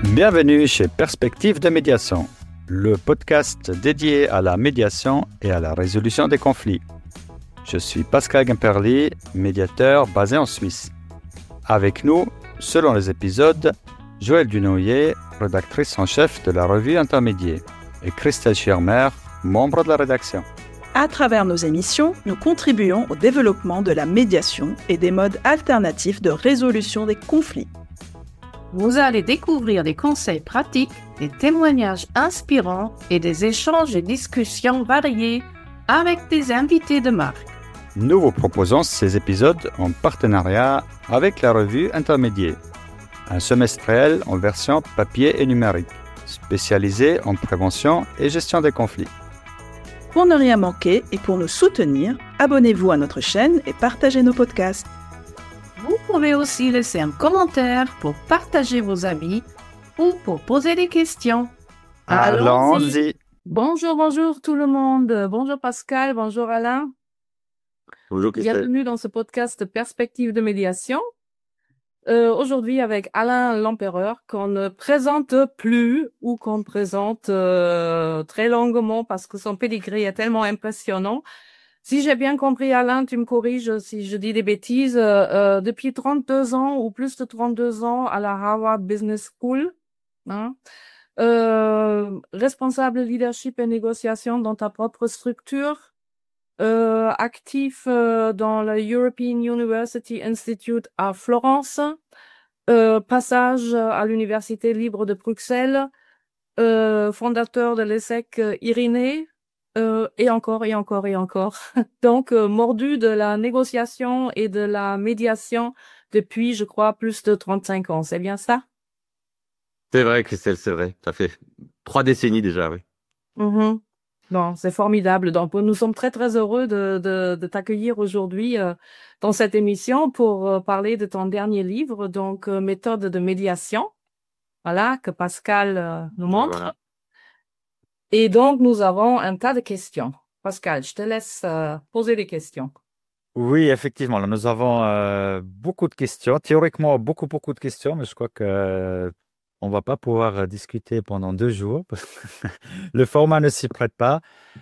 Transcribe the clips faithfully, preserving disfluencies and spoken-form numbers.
Bienvenue chez Perspective de médiation, le podcast dédié à la médiation et à la résolution des conflits. Je suis Pascal Guimperly, médiateur basé en Suisse. Avec nous, selon les épisodes, Joëlle Dunoyer, rédactrice en chef de la revue Intermédiaire, et Christelle Schirmer, membre de la rédaction. À travers nos émissions, nous contribuons au développement de la médiation et des modes alternatifs de résolution des conflits. Vous allez découvrir des conseils pratiques, des témoignages inspirants et des échanges et discussions variés avec des invités de marque. Nous vous proposons ces épisodes en partenariat avec la revue Intermédiaire, un semestriel en version papier et numérique, spécialisé en prévention et gestion des conflits. Pour ne rien manquer et pour nous soutenir, abonnez-vous à notre chaîne et partagez nos podcasts. Vous pouvez aussi laisser un commentaire pour partager vos avis ou pour poser des questions. Allons-y. Allons-y. Bonjour, bonjour tout le monde. Bonjour Pascal, bonjour Alain. Bonjour Christelle. Bienvenue dans ce podcast Perspective de médiation. Euh, aujourd'hui avec Alain Lempereur, qu'on ne présente plus ou qu'on présente euh, très longuement parce que son pédigré est tellement impressionnant. Si j'ai bien compris, Alain, tu me corriges si je dis des bêtises, euh, euh, depuis trente-deux ans ou plus de trente-deux ans à la Harvard Business School, hein, euh, responsable leadership et négociation dans ta propre structure, euh, actif euh, dans le European University Institute à Florence, euh, passage à l'Université libre de Bruxelles, euh, fondateur de l'E S S E C Irénée, Euh, et encore, et encore, et encore. Donc, euh, mordu de la négociation et de la médiation depuis, je crois, plus de trente-cinq ans. C'est bien ça? C'est vrai, Christelle, c'est vrai. Ça fait trois décennies déjà, oui. Mm-hmm. Bon, c'est formidable. Donc, nous sommes très, très heureux de, de, de t'accueillir aujourd'hui euh, dans cette émission pour euh, parler de ton dernier livre, donc euh, Méthode de médiation. Voilà, que Pascal euh, nous montre. Voilà. Et donc, nous avons un tas de questions. Pascal, je te laisse euh, poser des questions. Oui, effectivement, là, nous avons euh, beaucoup de questions. Théoriquement, beaucoup, beaucoup de questions, mais je crois que euh, on va pas pouvoir discuter pendant deux jours parce que le format ne s'y prête pas.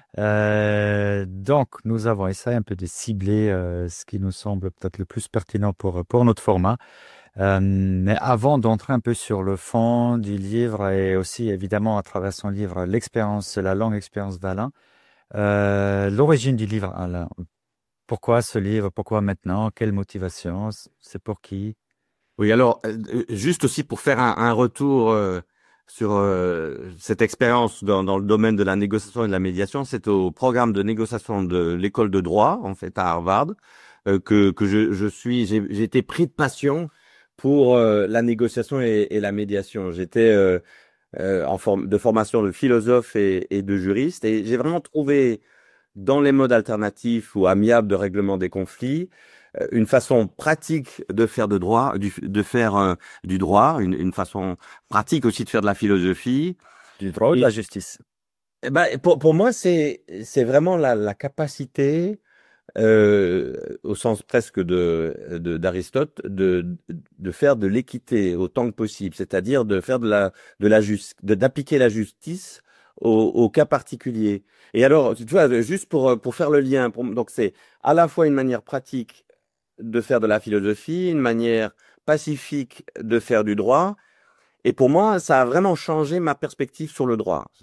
Euh, donc, nous avons essayé un peu de cibler euh, ce qui nous semble peut-être le plus pertinent pour, pour notre format. Euh, mais avant d'entrer un peu sur le fond du livre et aussi évidemment à travers son livre l'expérience, la longue expérience d'Alain, euh, l'origine du livre, Alain. Pourquoi ce livre? Pourquoi maintenant? Quelle motivation? C'est pour qui? Oui, alors euh, juste aussi pour faire un, un retour euh, sur euh, cette expérience dans, dans le domaine de la négociation et de la médiation, c'est au programme de négociation de l'école de droit en fait à Harvard euh, que que je, je suis, j'ai, j'ai été pris de passion pour euh, la négociation et, et la médiation. J'étais euh, euh, en forme de formation de philosophe et, et de juriste, et j'ai vraiment trouvé dans les modes alternatifs ou amiables de règlement des conflits euh, une façon pratique de faire de droit, du, de faire euh, du droit, une, une façon pratique aussi de faire de la philosophie, du droit ou de la justice. Et ben pour pour moi c'est c'est vraiment la la capacité Euh, au sens presque de, de d'Aristote, de de faire de l'équité autant que possible, c'est-à-dire de faire de la de la juste, de d'appliquer la justice au, au cas particulier. Et alors, tu vois, juste pour pour faire le lien, pour, donc c'est à la fois une manière pratique de faire de la philosophie, une manière pacifique de faire du droit. Et pour moi, ça a vraiment changé ma perspective sur le droit.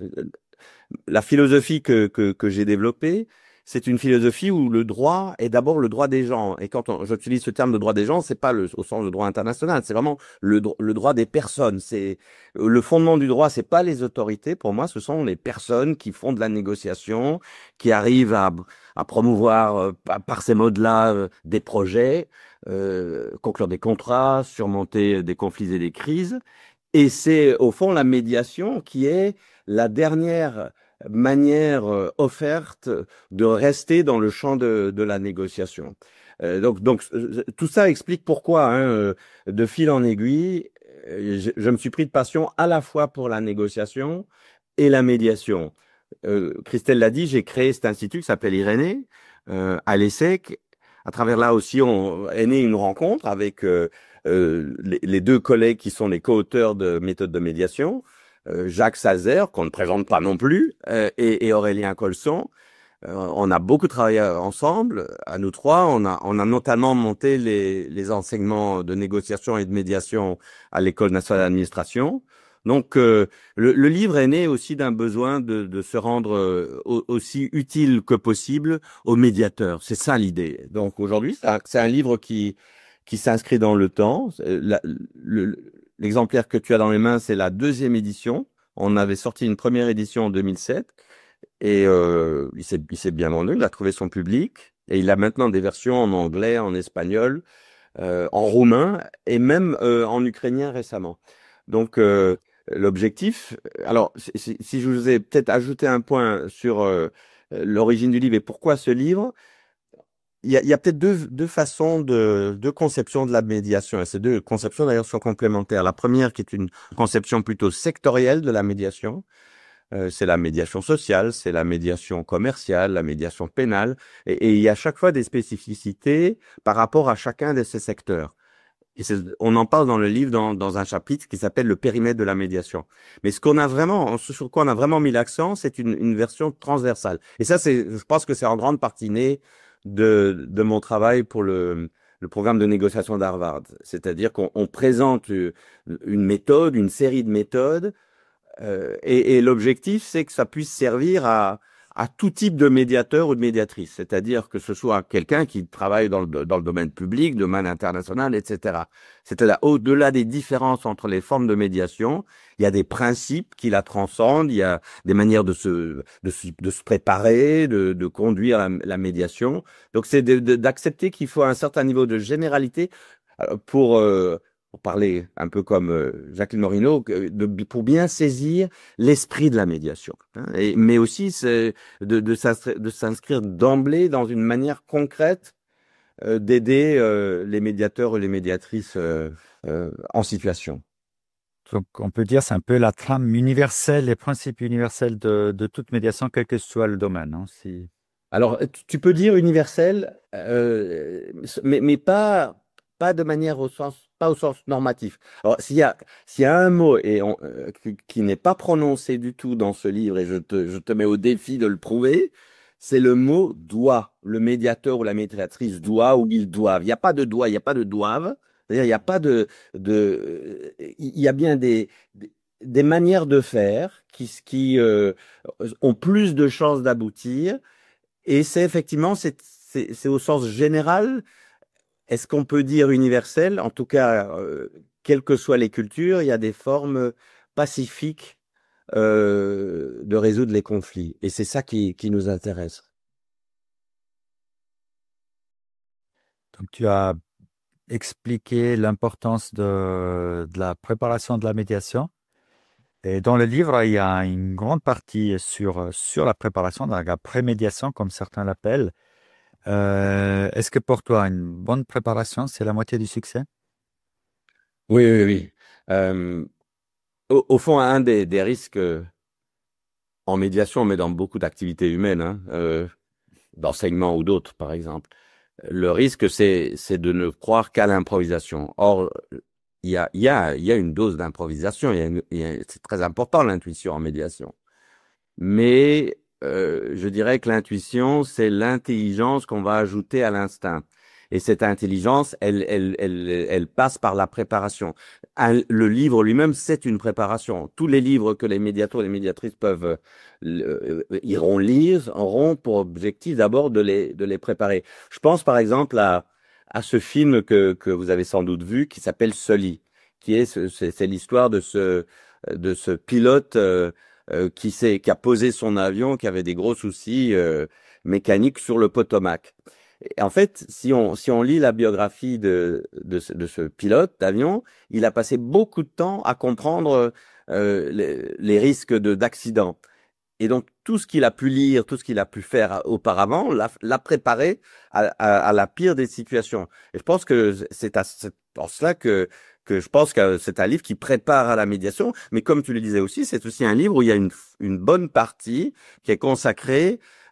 La philosophie que que que j'ai développée, c'est une philosophie où le droit est d'abord le droit des gens. Et quand on, j'utilise ce terme de droit des gens, c'est pas le, au sens de droit international, c'est vraiment le, le droit des personnes. C'est le fondement du droit, c'est pas les autorités. Pour moi, ce sont les personnes qui font de la négociation, qui arrivent à, à promouvoir euh, par ces modes-là euh, des projets, euh, conclure des contrats, surmonter des conflits et des crises. Et c'est au fond la médiation qui est la dernière manière euh, offerte de rester dans le champ de, de la négociation. Euh, donc, donc euh, tout ça explique pourquoi, hein, euh, de fil en aiguille, euh, je, je me suis pris de passion à la fois pour la négociation et la médiation. Euh, Christelle l'a dit, j'ai créé cet institut qui s'appelle Irénée euh, à l'E S S E C à travers là aussi, on est née une rencontre avec euh, euh, les, les deux collègues qui sont les co-auteurs de Méthode de médiation, euh, Jacques Salzer, qu'on ne présente pas non plus, euh, et, et Aurélien Colson. Euh, on a beaucoup travaillé ensemble, à nous trois. On a, on a notamment monté les, les enseignements de négociation et de médiation à l'École nationale d'administration. Donc, euh, le, le livre est né aussi d'un besoin de, de se rendre euh, aussi utile que possible aux médiateurs. C'est ça l'idée. Donc, aujourd'hui, c'est un livre qui, qui s'inscrit dans le temps. La, le, l'exemplaire que tu as dans les mains, c'est la deuxième édition. On avait sorti une première édition en deux mille sept. Et euh, il s'est, il s'est bien vendu, il a trouvé son public, et il a maintenant des versions en anglais, en espagnol, euh, en roumain, et même euh, en ukrainien récemment. Donc, euh, l'objectif, alors, si, si je vous ai peut-être ajouté un point sur euh, l'origine du livre et pourquoi ce livre, il y a, il y a peut-être deux, deux façons de, de conception de la médiation, et ces deux conceptions d'ailleurs sont complémentaires. La première qui est une conception plutôt sectorielle de la médiation, Euh, c'est la médiation sociale, c'est la médiation commerciale, la médiation pénale, et, et il y a chaque fois des spécificités par rapport à chacun de ces secteurs. Et c'est, on en parle dans le livre, dans, dans un chapitre qui s'appelle le périmètre de la médiation. Mais ce qu'on a vraiment, ce sur quoi on a vraiment mis l'accent, c'est une, une version transversale. Et ça, c'est, je pense que c'est en grande partie né de, de mon travail pour le, le programme de négociation d'Harvard. C'est-à-dire qu'on on présente une méthode, une série de méthodes. Euh, et, et l'objectif, c'est que ça puisse servir à, à tout type de médiateur ou de médiatrice, c'est-à-dire que ce soit quelqu'un qui travaille dans le, dans le domaine public, domaine international, et cetera. C'est-à-dire au-delà des différences entre les formes de médiation, il y a des principes qui la transcendent, il y a des manières de se, de se, de se préparer, de, de conduire la, la médiation. Donc, c'est de, de, d'accepter qu'il faut un certain niveau de généralité pour... Euh, pour parler un peu comme euh, Jacqueline Morino, de, pour bien saisir l'esprit de la médiation. Hein, et, mais aussi c'est de, de, de s'inscrire d'emblée dans une manière concrète euh, d'aider euh, les médiateurs ou les médiatrices euh, euh, en situation. Donc, on peut dire c'est un peu la trame universelle, les principes universels de, de toute médiation, quel que soit le domaine. Hein, si... Alors, tu peux dire universel, euh, mais, mais pas... pas de manière au sens, pas au sens normatif. Alors, s'il y a, s'il y a un mot et on, euh, qui, qui n'est pas prononcé du tout dans ce livre, et je te, je te mets au défi de le prouver, c'est le mot doit. Le médiateur ou la médiatrice doit ou ils doivent. Il n'y a pas de doit, il n'y a pas de doivent. C'est-à-dire, il n'y a pas de, de, il y a bien des, des, des manières de faire qui, qui euh, ont plus de chances d'aboutir. Et c'est effectivement, c'est, c'est, c'est au sens général. Est-ce qu'on peut dire universel? En tout cas, euh, quelles que soient les cultures, il y a des formes pacifiques euh, de résoudre les conflits. Et c'est ça qui, qui nous intéresse. Donc, tu as expliqué l'importance de, de la préparation de la médiation. Et dans le livre, il y a une grande partie sur, sur la préparation, donc la prémédiation, comme certains l'appellent. Euh, est-ce que pour toi, une bonne préparation, c'est la moitié du succès? Oui, oui, oui. Euh, au, au fond, un des, des risques en médiation, mais dans beaucoup d'activités humaines, hein, euh, d'enseignement ou d'autres, par exemple, le risque, c'est, c'est de ne croire qu'à l'improvisation. Or, il y a, il y a, il y a une dose d'improvisation. Il y a une, il y a, c'est très important, l'intuition en médiation. Mais euh, je dirais que l'intuition, c'est l'intelligence qu'on va ajouter à l'instinct. Et cette intelligence, elle, elle, elle, elle passe par la préparation. Un, le livre lui-même, c'est une préparation. Tous les livres que les médiateurs et les médiatrices peuvent euh, iront lire auront pour objectif d'abord de les, de les préparer. Je pense par exemple à, à ce film que, que vous avez sans doute vu qui s'appelle Sully, qui est, c'est, c'est l'histoire de ce, de ce pilote euh, euh, qui, s'est, qui a posé son avion, qui avait des gros soucis euh, mécaniques sur le Potomac. Et en fait, si on, si on lit la biographie de, de, ce, de ce pilote d'avion, il a passé beaucoup de temps à comprendre euh, les, les risques de, d'accident. Et donc, tout ce qu'il a pu lire, tout ce qu'il a pu faire auparavant, l'a, l'a préparé à, à, à la pire des situations. Et je pense que c'est à, c'est en cela que, que je pense que c'est un livre qui prépare à la médiation. Mais comme tu le disais aussi, c'est aussi un livre où il y a une, une bonne partie qui est consacrée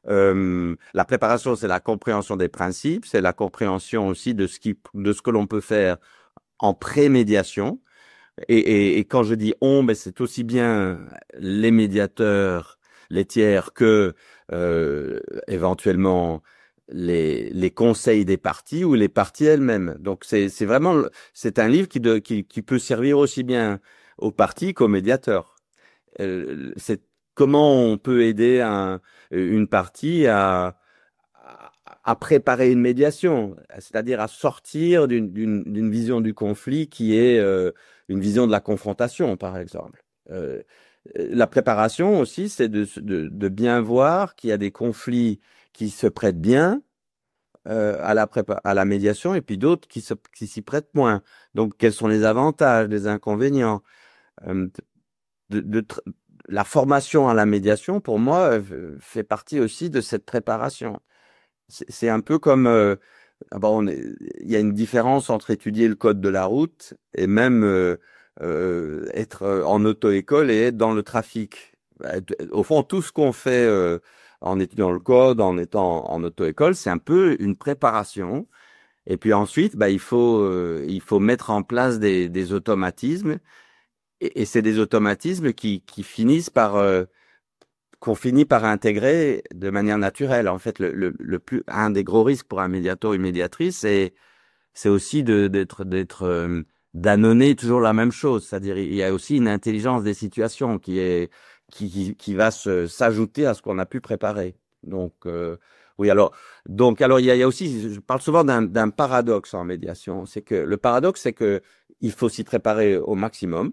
Euh, la préparation, c'est la compréhension des principes, c'est la compréhension aussi de ce qui, de ce que l'on peut faire en pré-médiation. Et, et, et quand je dis on, ben c'est aussi bien les médiateurs, les tiers, que euh, éventuellement les, les conseils des parties ou les parties elles-mêmes. Donc c'est, c'est vraiment, c'est un livre qui, de, qui, qui peut servir aussi bien aux parties qu'aux médiateurs. Euh, c'est comment on peut aider un, une partie à, à, à préparer une médiation, c'est-à-dire à sortir d'une, d'une, d'une vision du conflit qui est euh, une vision de la confrontation, par exemple. Euh, la préparation aussi, c'est de, de, de bien voir qu'il y a des conflits qui se prêtent bien euh, à la prépa- à la médiation et puis d'autres qui se, qui s'y prêtent moins. Donc, quels sont les avantages, les inconvénients? Euh, de, de, tr- la formation à la médiation, pour moi, euh, fait partie aussi de cette préparation. C'est c'est un peu comme, euh, ah bon, on est- il y a une différence entre étudier le code de la route et même euh, euh, être euh, en auto-école et être dans le trafic. Bah, t- Au fond, tout ce qu'on fait euh, en étudiant le code, en étant en auto-école, c'est un peu une préparation. Et puis ensuite, bah, il faut, euh, il faut mettre en place des, des automatismes. Et, et c'est des automatismes qui, qui finissent par, euh, qu'on finit par intégrer de manière naturelle. En fait, le, le, le plus, un des gros risques pour un médiateur ou une médiatrice, c'est, c'est aussi de, d'être, d'être, euh, d'annoncer toujours la même chose. C'est-à-dire, il y a aussi une intelligence des situations qui est, qui, qui, qui va se, s'ajouter à ce qu'on a pu préparer. Donc, euh, oui, alors, donc, alors, il y a, il y a aussi, je parle souvent d'un, d'un paradoxe en médiation. C'est que le paradoxe, c'est que il faut s'y préparer au maximum.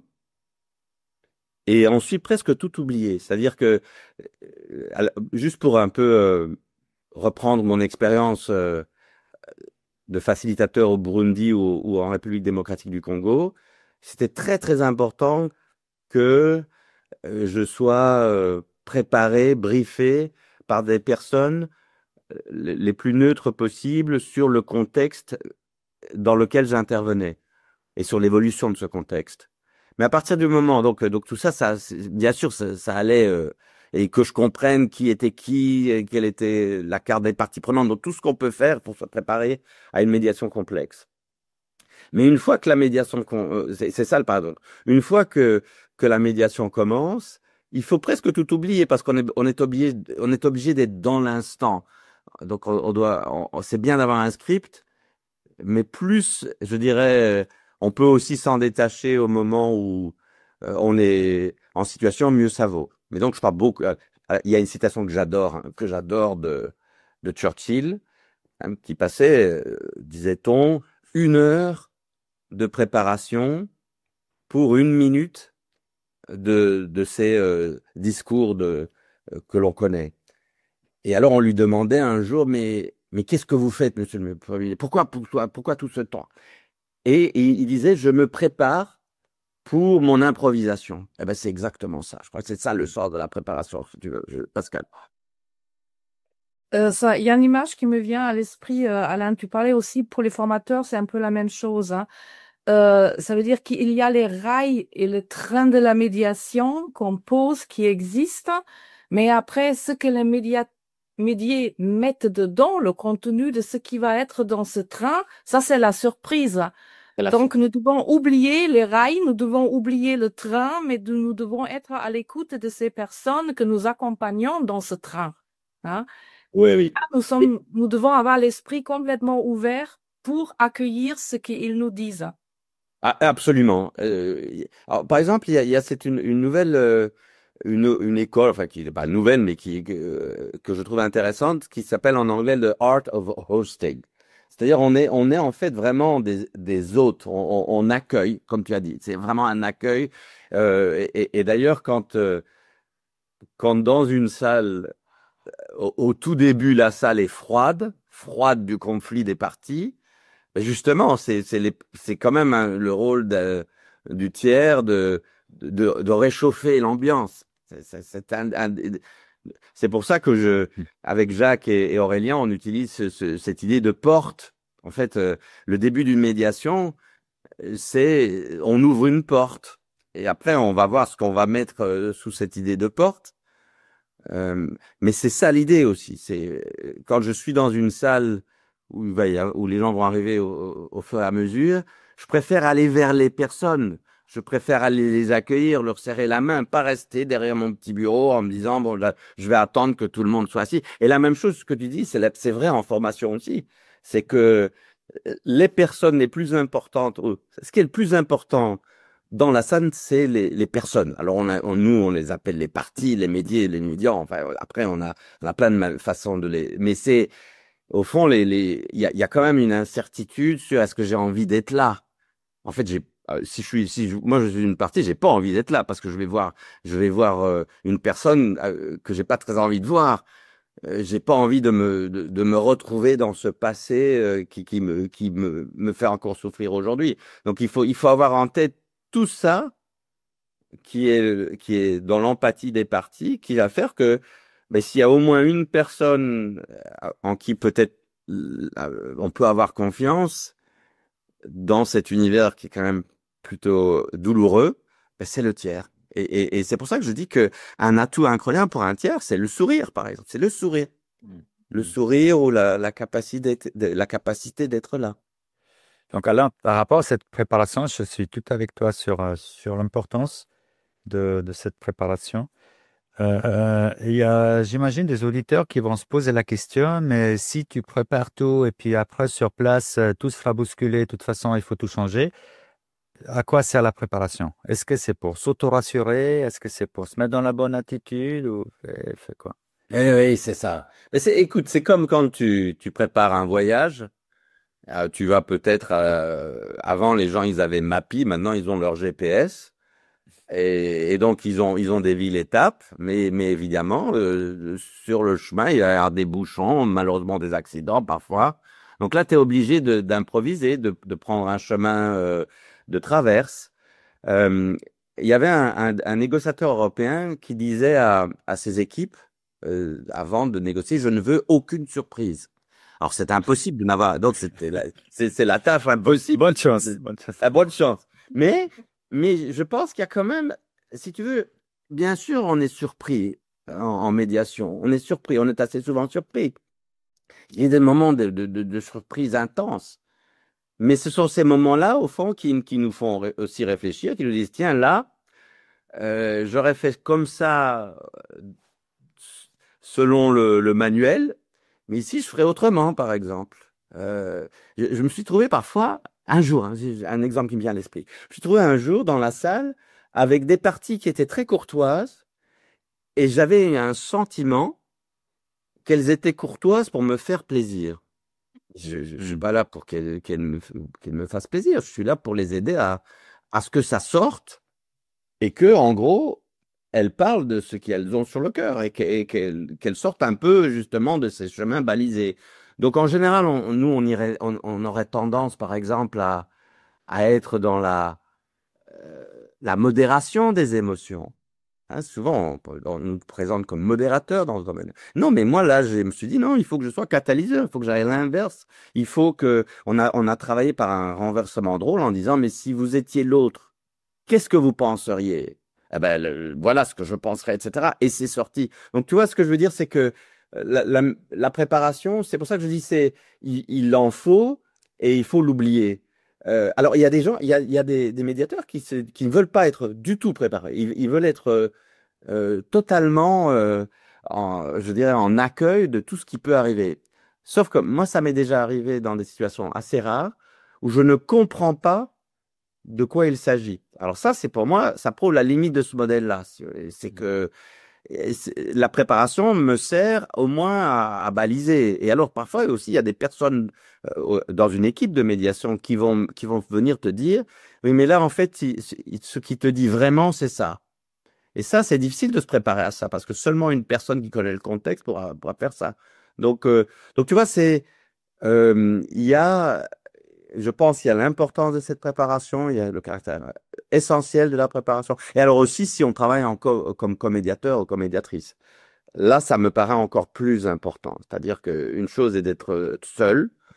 Et ensuite presque tout oublier. C'est-à-dire que, euh, juste pour un peu euh, reprendre mon expérience euh, de facilitateur au Burundi ou, ou en République démocratique du Congo, c'était très très important que euh, je sois euh, préparé, briefé par des personnes euh, les plus neutres possibles sur le contexte dans lequel j'intervenais et sur l'évolution de ce contexte. Mais à partir du moment, donc, donc tout ça, ça, bien sûr, ça, ça allait, euh, et que je comprenne qui était qui, et quelle était la carte des parties prenantes, donc tout ce qu'on peut faire pour se préparer à une médiation complexe. Mais une fois que la médiation, euh, c'est, c'est ça le paradoxe, une fois que, que la médiation commence, il faut presque tout oublier parce qu'on est, on est obligé, on est obligé d'être dans l'instant. Donc, on, on doit, on, c'est bien d'avoir un script, mais plus, je dirais, on peut aussi s'en détacher au moment où euh, on est en situation, mieux ça vaut. Mais donc, je parle beaucoup. Euh, il y a une citation que j'adore, hein, que j'adore de, de Churchill, hein, qui passait, euh, disait-on, une heure de préparation pour une minute de, de ces euh, discours de, euh, que l'on connaît. Et alors, on lui demandait un jour, mais, mais qu'est-ce que vous faites, monsieur le Premier ministre? Pourquoi, pourquoi, pourquoi tout ce temps? Et il disait, je me prépare pour mon improvisation. Eh ben, c'est exactement ça. Je crois que c'est ça le sens de la préparation, si tu veux, je- Pascal. Euh, ça, il y a une image qui me vient à l'esprit, euh, Alain. Tu parlais aussi pour les formateurs, c'est un peu la même chose, hein. Euh, ça veut dire qu'il y a les rails et le train de la médiation qu'on pose, qui existent, mais après, ce que les médias médiés mettent dedans, le contenu de ce qui va être dans ce train, ça, c'est la surprise. C'est la Donc, nous devons oublier les rails, nous devons oublier le train, mais de- nous devons être à l'écoute de ces personnes que nous accompagnons dans ce train, hein. Oui, oui. Nous sommes, nous devons avoir l'esprit complètement ouvert pour accueillir ce qu'ils nous disent. Ah, absolument. Euh, alors, par exemple, il y a, il y a cette une, une nouvelle, euh, une, une école, enfin qui n'est pas nouvelle, mais qui euh, que je trouve intéressante, qui s'appelle en anglais le Art of Hosting. C'est-à-dire, on est, on est en fait vraiment des, des hôtes. On, on, on accueille, comme tu as dit. C'est vraiment un accueil. Euh, et, et d'ailleurs, quand, euh, quand dans une salle, au, au tout début, la salle est froide, froide du conflit des parties. Ben justement, c'est c'est les c'est quand même un- le rôle de- du tiers de de, de réchauffer l'ambiance. C'est c'est- c'est un- un- c'est pour ça que je avec Jacques et, et Aurélien, on utilise ce- ce- cette idée de porte. En fait, euh, le début d'une médiation, euh, c'est on ouvre une porte et après on va voir ce qu'on va mettre euh, sous cette idée de porte. Euh, mais c'est ça l'idée aussi. C'est quand je suis dans une salle où, il va y avoir- où les gens vont arriver au, au fur et à mesure, je préfère aller vers les personnes. Je préfère aller les accueillir, leur serrer la main, pas rester derrière mon petit bureau en me disant bon là, je vais attendre que tout le monde soit assis. Et la même chose ce que tu dis, c'est la- c'est vrai en formation aussi. C'est que euh, les personnes les plus importantes, euh, ce qui est le plus important dans la scène, c'est les, les personnes. Alors on a, on- nous, on les appelle les partis, les médias, les médias. Enfin, après, on a, on a plein de ma- façons de les. Mais c'est, au fond, les, les, il y a, il y a quand même une incertitude sur est-ce que j'ai envie d'être là. En fait, j'ai, euh, si je suis, si je- moi je suis une partie, j'ai pas envie d'être là parce que je vais voir, je vais voir euh, une personne euh, que j'ai pas très envie de voir. Euh, j'ai pas envie de me, de, de me retrouver dans ce passé euh, qui, qui me, qui me, me fait encore souffrir aujourd'hui. Donc il faut, il faut avoir en tête tout ça qui est, qui est dans l'empathie des parties, qui va faire que ben, s'il y a au moins une personne euh, en qui peut-être euh, on peut avoir confiance dans cet univers qui est quand même plutôt douloureux, ben, c'est le tiers. Et, et, et c'est pour ça que je dis que un atout incroyable pour un tiers, c'est le sourire, par exemple. C'est le sourire. Le sourire ou la, la capacité d'être, de- la capacité d'être là. Donc, Alain, par rapport à cette préparation, je suis tout avec toi sur, euh, sur l'importance de, de cette préparation. Euh, euh, il y a, j'imagine, des auditeurs qui vont se poser la question, mais si tu prépares tout et puis après sur place, euh, tout sera bousculé, de toute façon, il faut tout changer. À quoi sert la préparation? Est-ce que c'est pour s'auto-rassurer? Est-ce que c'est pour se mettre dans la bonne attitude ou fait, fait quoi? Eh oui, c'est ça. Mais c'est, écoute, c'est comme quand tu, tu prépares un voyage. Euh, tu vas peut-être, euh, avant les gens ils avaient Mappy, maintenant ils ont leur G P S et, et donc ils ont ils ont des villes étapes, mais mais évidemment euh, sur le chemin il va y avoir des bouchons, malheureusement des accidents parfois. Donc là tu es obligé de d'improviser, de de prendre un chemin euh, de traverse. Euh, il y avait un, un, un négociateur européen qui disait à à ses équipes euh, avant de négocier, je ne veux aucune surprise. Alors, c'est impossible de n'avoir. Donc, c'était la, c'est, c'est la tâche impossible. Bonne chance. de- Bonne chance. La bonne chance. Mais, mais je pense qu'il y a quand même, si tu veux, bien sûr, on est surpris en, en médiation. On est surpris. On est assez souvent surpris. Il y a des moments de, de, de, de surprise intense. Mais ce sont ces moments-là, au fond, qui, qui nous font ré- aussi réfléchir, qui nous disent, tiens, là, euh, j'aurais fait comme ça euh, selon le, le manuel. Mais ici, je ferais autrement, par exemple. Euh, je, je me suis trouvé parfois, un jour, hein, j'ai un exemple qui me vient à l'esprit. Je me suis trouvé un jour dans la salle avec des parties qui étaient très courtoises et j'avais un sentiment qu'elles étaient courtoises pour me faire plaisir. Je ne suis Hmm. pas là pour qu'elles qu'elles me, qu'elles me fassent plaisir. Je suis là pour les aider à, à ce que ça sorte et que, en gros, elles parlent de ce qu'elles ont sur le cœur et que- et qu'elles qu'elles sortent un peu justement de ces chemins balisés. Donc en général, on- nous, on irait, on, on aurait tendance, par exemple, à, à être dans la, euh, la modération des émotions. Hein, souvent, on, peut- on nous présente comme modérateur dans ce domaine. Non, mais moi, là, je me suis dit, non, il faut que je sois catalyseur, il faut que j'aille à l'inverse. Il faut que, on a, on a travaillé par un renversement de rôle en disant, mais si vous étiez l'autre, qu'est-ce que vous penseriez? Eh ben, le- voilà ce que je penserais, et cetera. Et c'est sorti. Donc, tu vois, ce que je veux dire, c'est que euh, la, la, la préparation, c'est pour ça que je dis, c'est, il, il en faut et il faut l'oublier. Euh, alors, il y a des gens, il y a, il y a des, des médiateurs qui, se, qui ne veulent pas être du tout préparés. Ils, ils veulent être euh, euh, totalement, euh, en, je dirais, en accueil de tout ce qui peut arriver. Sauf que moi, ça m'est déjà arrivé dans des situations assez rares où je ne comprends pas de quoi il s'agit. Alors ça, c'est pour moi, ça prouve la limite de ce modèle-là. C'est c'est que et c'est- la préparation me sert au moins à, à baliser. Et alors parfois aussi, il y a des personnes euh, dans une équipe de médiation qui vont qui vont venir te dire, oui, mais là en fait, il- il- ce qui te dit vraiment, c'est ça. Et ça, c'est difficile de se préparer à ça parce que seulement une personne qui connaît le contexte pourra, pourra faire ça. Donc, euh, donc tu vois, c'est euh, il y a je pense qu'il y a l'importance de cette préparation, il y a le caractère essentiel de la préparation. Et alors aussi, si on travaille en co- comme comédiateur ou comédiatrice, là, ça me paraît encore plus important. C'est-à-dire qu'une chose est d'être seul,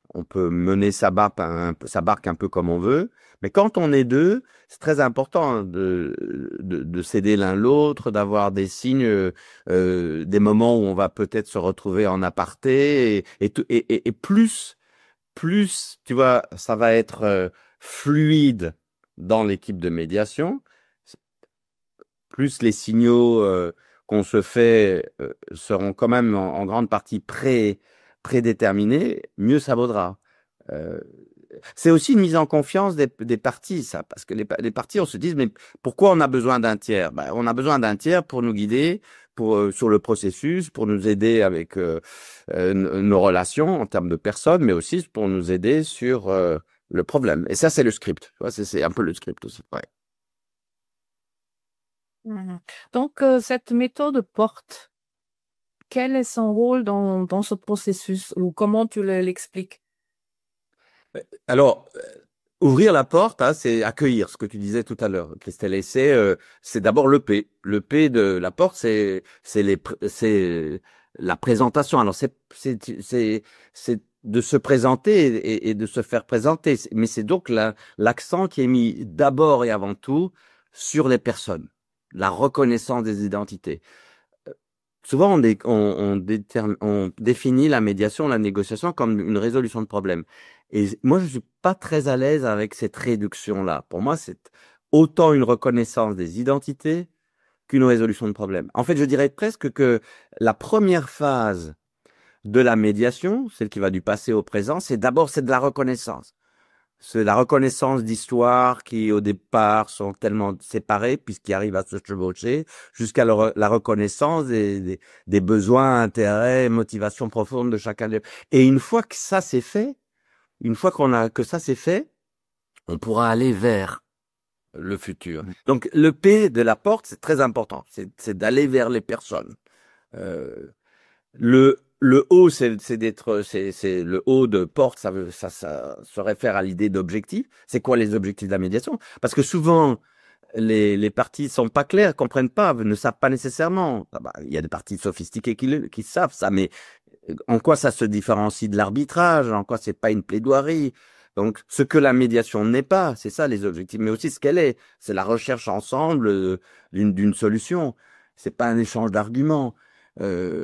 on peut mener sa barque, un, sa barque un peu comme on veut. Mais quand on est deux, c'est très important de, de, de s'aider l'un l'autre, d'avoir des signes, euh, des moments où on va peut-être se retrouver en aparté. Et, et, et, et, et plus, plus, tu vois, ça va être euh, fluide dans l'équipe de médiation, plus les signaux euh, qu'on se fait euh, seront quand même en, en grande partie pré, prédéterminés, mieux ça vaudra. Euh, c'est aussi une mise en confiance des, des parties, ça, parce que les, les parties, on se dit, mais pourquoi on a besoin d'un tiers? Ben, on a besoin d'un tiers pour nous guider pour, euh, sur le processus, pour nous aider avec euh, euh, nos relations en termes de personnes, mais aussi pour nous aider sur euh, le problème. Et ça, c'est le script. Tu vois, c'est, c'est un peu le script aussi. Ouais. Mhm. Donc, euh, cette méthode porte, quel est son rôle dans, dans ce processus ou comment tu le- l'expliques? Alors, euh, ouvrir la porte, hein, c'est accueillir, ce que tu disais tout à l'heure, Christelle. Et c'est, euh, c'est d'abord le P. Le P de la porte, c'est, c'est les, pr- c'est la présentation. Alors, c'est, c'est, c'est, c'est de se présenter et, et de se faire présenter. Mais c'est donc la, l'accent qui est mis d'abord et avant tout sur les personnes, la reconnaissance des identités. Souvent, on, dé, on, on, détermine, on définit la médiation, la négociation comme une résolution de problème. Et moi, je suis pas très à l'aise avec cette réduction-là. Pour moi, c'est autant une reconnaissance des identités qu'une résolution de problème. En fait, je dirais presque que la première phase de la médiation, celle qui va du passé au présent, c'est d'abord c'est de la reconnaissance. C'est la reconnaissance d'histoires qui, au départ, sont tellement séparées, puisqu'ils arrivent à se chevaucher, jusqu'à le- la reconnaissance des, des, des besoins, intérêts, motivations profondes de chacun d'eux. Et une fois que ça c'est fait, une fois qu'on a, que ça c'est fait, on pourra aller vers le futur. Donc, le P de la porte, c'est très important. C'est, c'est d'aller vers les personnes. Euh, le le haut, c'est c'est d'être, c'est c'est le haut de porte, ça veut ça ça se réfère à l'idée d'objectif. C'est quoi les objectifs de la médiation? Parce que souvent les les parties sont pas claires, comprennent pas, ne savent pas nécessairement. Ah bah, il y a des parties sophistiquées qui le- qui savent ça, mais en quoi ça se différencie de l'arbitrage? En quoi c'est pas une plaidoirie? Donc, ce que la médiation n'est pas, c'est ça les objectifs, mais aussi ce qu'elle est. C'est la recherche ensemble euh, d'une d'une solution. C'est pas un échange d'arguments. Euh,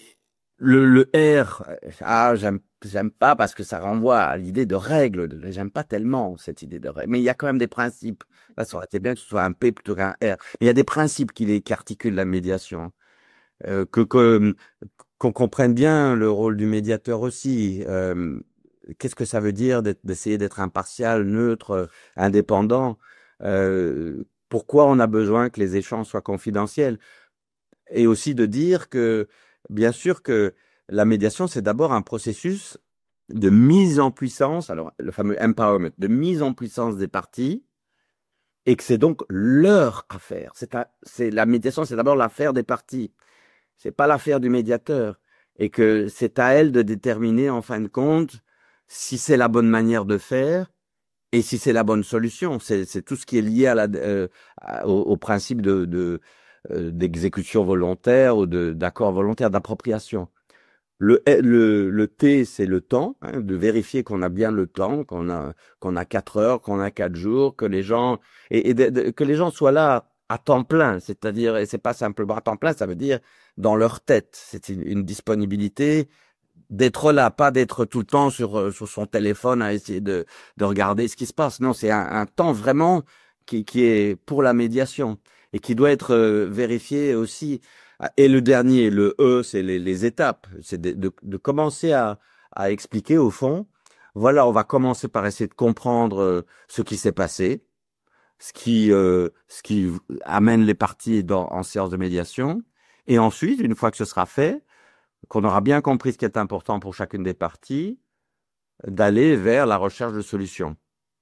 le, le R, euh, ah, j'aime, j'aime pas parce que ça renvoie à l'idée de règle. de- J'aime pas tellement cette idée de règle. Mais il y a quand même des principes. Là, ça aurait été bien que ce soit un P plutôt qu'un R. Mais il y a des principes qui, les- qui articulent la médiation. Euh, que, que, qu'on comprenne bien le rôle du médiateur aussi. Euh, qu'est-ce que ça veut dire d'être- d'essayer d'être impartial, neutre, euh, indépendant? Euh, pourquoi on a besoin que les échanges soient confidentiels? Et aussi de dire que, bien sûr que la médiation, c'est d'abord un processus de mise en puissance, alors le fameux empowerment, de mise en puissance des parties, et que c'est donc leur affaire. C'est un- c'est la médiation, c'est d'abord l'affaire des parties. C'est pas l'affaire du médiateur. Et que c'est à elle de déterminer, en fin de compte, si c'est la bonne manière de faire et si c'est la bonne solution. C'est, c'est tout ce qui est lié à la, euh, à- au, au principe de, de, euh, d'exécution volontaire ou de, d'accord volontaire, d'appropriation. Le, le, le T, c'est le temps, hein, de vérifier qu'on a bien le temps, qu'on a, qu'on a quatre heures, qu'on a quatre jours, que les gens, et, et de- de- que les gens soient là à temps plein. C'est-à-dire, et c'est pas simplement à temps plein, ça veut dire dans leur tête. C'est une, une disponibilité d'être là, pas d'être tout le temps sur, euh, sur son téléphone à essayer de, de regarder ce qui se passe. Non, c'est un, un temps vraiment qui, qui est pour la médiation et qui doit être euh, vérifié aussi. Et le dernier, le E, c'est les, les étapes. C'est de, de, de commencer à, à expliquer au fond. Voilà, on va commencer par essayer de comprendre euh, ce qui s'est passé, ce qui, euh, ce qui amène les parties dans, en séance de médiation. Et ensuite, une fois que ce sera fait, qu'on aura bien compris ce qui est important pour chacune des parties, d'aller vers la recherche de solutions.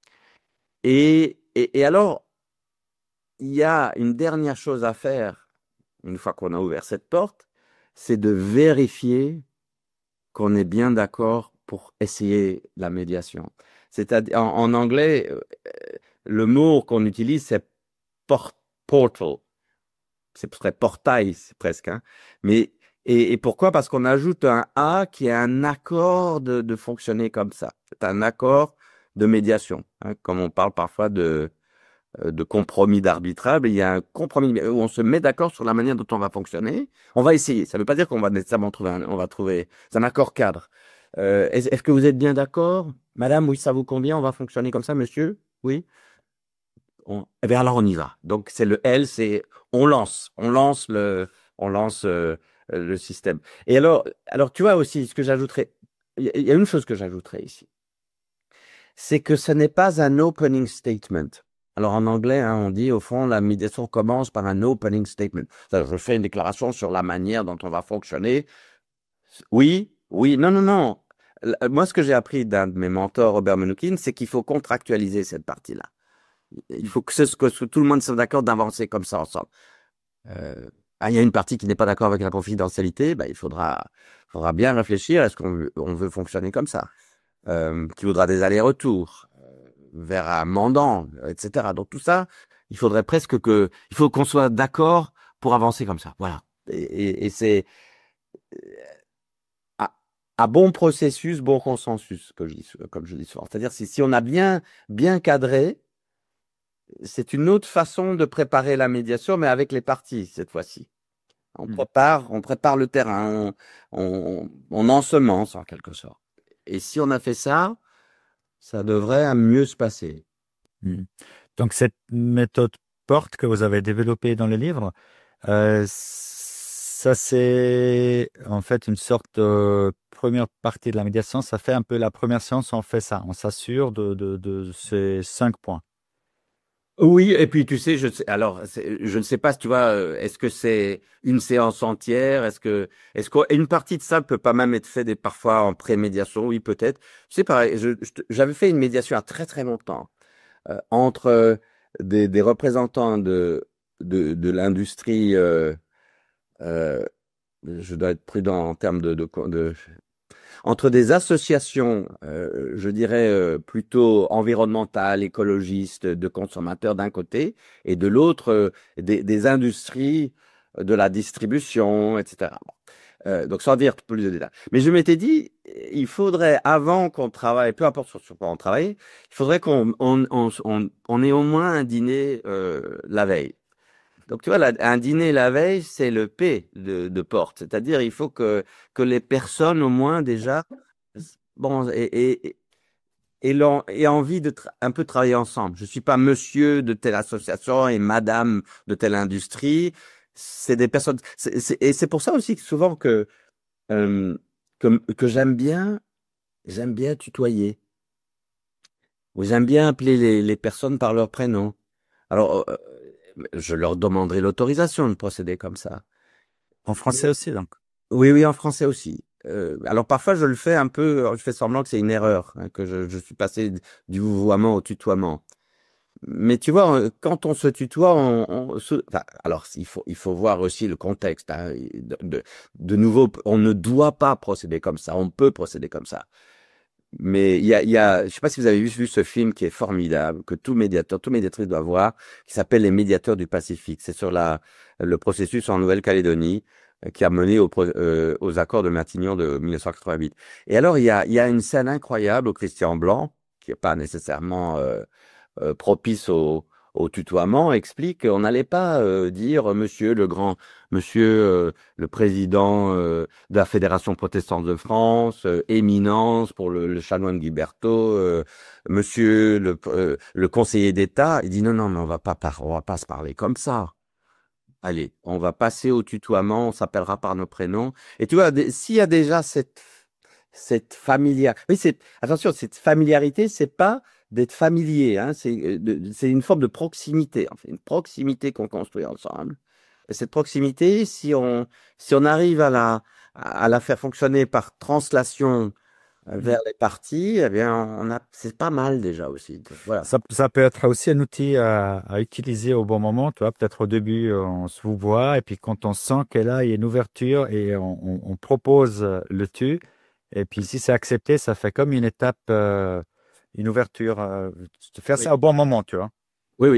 Et, et, et alors, il y a une dernière chose à faire, une fois qu'on a ouvert cette porte, c'est de vérifier qu'on est bien d'accord pour essayer la médiation. C'est-à-dire, en, en anglais, euh, le mot qu'on utilise, c'est port- portal. C'est serait portail, c'est presque, hein. Mais Et, et pourquoi? Parce qu'on ajoute un A qui est un accord de, de fonctionner comme ça. C'est un accord de médiation, hein, comme on parle parfois de, euh, de compromis d'arbitrable. Il y a un compromis où on se met d'accord sur la manière dont on va fonctionner. On va essayer. Ça ne veut pas dire qu'on va nécessairement trouver un, on va trouver, c'est un accord cadre. Euh, est-ce, est-ce que vous êtes bien d'accord? Madame, oui, ça vous convient? On va fonctionner comme ça, monsieur? Oui? On, eh bien, alors on y va. Donc, c'est le L, c'est on lance. On lance le, on lance euh, le système. Et alors, alors, tu vois aussi, ce que j'ajouterais, il y, y a une chose que j'ajouterais ici, c'est que ce n'est pas un opening statement. Alors, en anglais, hein, on dit, au fond, la médiation commence par un opening statement. C'est-à-dire, je fais une déclaration sur la manière dont on va fonctionner. Oui, oui, non, non, non. Moi, ce que j'ai appris d'un de mes mentors, Robert Mnouchine, c'est qu'il faut contractualiser cette partie-là. Il faut que, ce, que tout le monde soit d'accord d'avancer comme ça ensemble. Euh, ah, il y a une partie qui n'est pas d'accord avec la confidentialité, ben, il faudra, faudra bien réfléchir. Est-ce qu'on veut, on veut fonctionner comme ça? Euh, qui voudra des allers-retours euh, vers un mandant, et cetera. Donc tout ça, il faudrait presque que, il faut qu'on soit d'accord pour avancer comme ça. Voilà. Et, et, et c'est à, à bon processus, bon consensus, que je dis, comme je dis souvent. C'est-à-dire si, si on a bien, bien cadré, c'est une autre façon de préparer la médiation, mais avec les parties cette fois-ci. On mmh. prépare, on prépare le terrain, on, on, on ensemence en quelque sorte. Et si on a fait ça, ça devrait mieux se passer. Mmh. Donc cette méthode PORT que vous avez développée dans le livre, euh, ça c'est en fait une sorte de première partie de la médiation. Ça fait un peu la première séance, on fait ça, on s'assure de, de, de ces cinq points. Oui, et puis tu sais, je sais, alors je ne sais pas si tu vois, est-ce que c'est une séance entière, est-ce que est-ce qu'une partie de ça peut pas même être faite parfois en pré-médiation, oui peut-être. C'est pareil, je, je, j'avais fait une médiation il y a très très longtemps euh, entre euh, des, des représentants de de, de l'industrie, euh, euh, je dois être prudent en termes de, de, de entre des associations, euh, je dirais euh, plutôt environnementales, écologistes, de consommateurs d'un côté, et de l'autre euh, des, des industries de la distribution, et cetera. Euh, donc sans dire plus de détails. Mais je m'étais dit, il faudrait, avant qu'on travaille, peu importe sur, sur quoi on travaille, il faudrait qu'on on, on, on, on ait au moins un dîner euh, la veille. Donc, tu vois, là, un dîner la veille, c'est le P de, de porte. C'est-à-dire, il faut que, que les personnes, au moins, déjà, bon, et, et, et, l'en, et envie de tra- un peu travailler ensemble. Je suis pas monsieur de telle association et madame de telle industrie. C'est des personnes, c'est, c'est, et c'est pour ça aussi que souvent que, euh, que, que j'aime bien, j'aime bien tutoyer. Ou j'aime bien appeler les, les personnes par leur prénom. Alors, euh, je leur demanderai l'autorisation de procéder comme ça. En français aussi, donc. Oui, oui, en français aussi. Euh, alors parfois je le fais un peu, je fais semblant que c'est une erreur, hein, que je, je suis passé du vouvoiement au tutoiement. Mais tu vois, quand on se tutoie, on, on se... enfin, alors il faut il faut voir aussi le contexte. Hein. De, de, de nouveau, on ne doit pas procéder comme ça. On peut procéder comme ça. Mais il y a, il y a, je sais pas si vous avez vu, vu ce film qui est formidable, que tout médiateur, tout médiatrice doit voir, qui s'appelle Les Médiateurs du Pacifique. C'est sur la, le processus en Nouvelle-Calédonie euh, qui a mené au, euh, aux accords de Matignon de mille neuf cent quatre-vingt-huit. Et alors, il y a, il y a une scène incroyable au Christian Blanc, qui est pas nécessairement euh, euh, propice au, au tutoiement, explique qu'on n'allait pas euh, dire Monsieur le grand, Monsieur euh, le président euh, de la Fédération protestante de France, euh, Éminence pour le, le chanoine Guiberto, euh, Monsieur le, euh, le conseiller d'État. Il dit non, non, mais on va pas, par, on va pas se parler comme ça. Allez, on va passer au tutoiement, on s'appellera par nos prénoms. Et tu vois, s'il y a déjà cette cette familiarité, oui, c'est attention, cette familiarité, c'est pas d'être familier, hein, c'est c'est une forme de proximité, en fait, une proximité qu'on construit ensemble. Et cette proximité, si on si on arrive à la à la faire fonctionner par translation vers les parties, eh bien, on a c'est pas mal déjà aussi. Donc, voilà. Ça, ça peut être aussi un outil à, à utiliser au bon moment. Tu vois, peut-être au début, on se vous voit, et puis quand on sent qu'elle a une ouverture et on, on, on propose le tu, et puis si c'est accepté, ça fait comme une étape, euh, une ouverture. Euh, faire Oui. ça au bon moment, tu vois. Oui, oui.